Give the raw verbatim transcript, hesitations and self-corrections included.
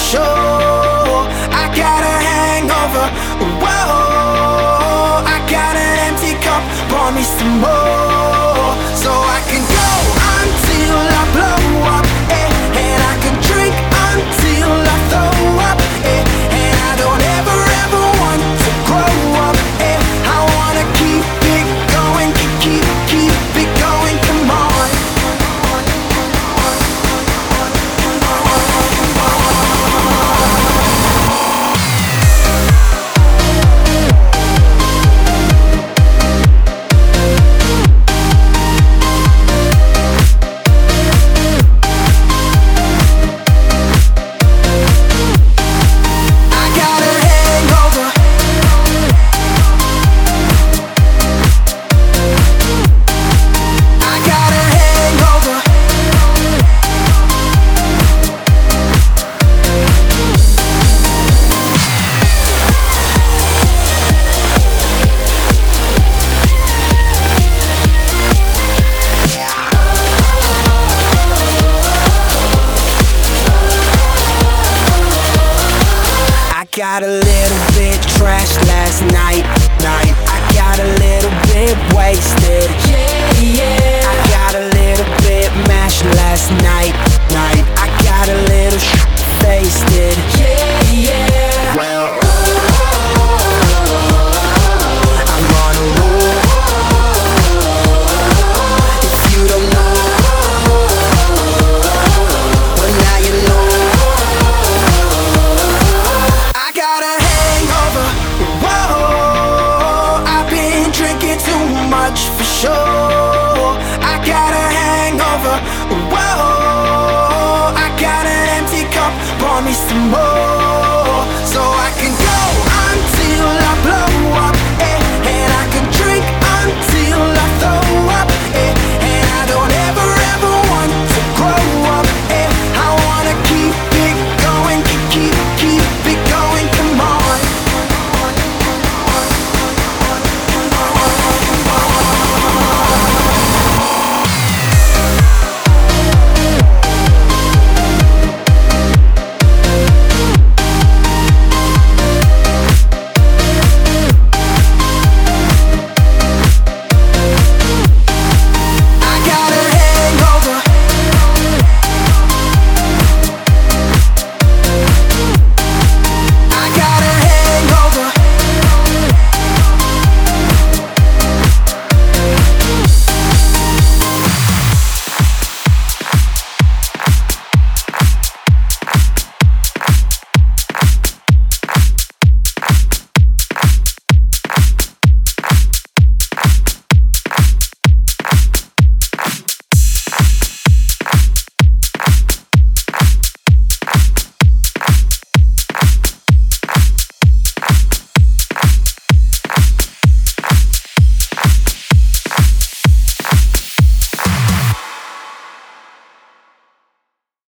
show. I got a hangover, whoa. I got an empty cup, pour me some more, so I can go until I blow up, eh. And I can drink until I throw up, eh. And I don't ever, ever want to grow up, eh. I wanna keep it going, keep, keep, keep it going, come on. Got a little bit trashed last night, night. I got a little bit wasted, yeah, yeah.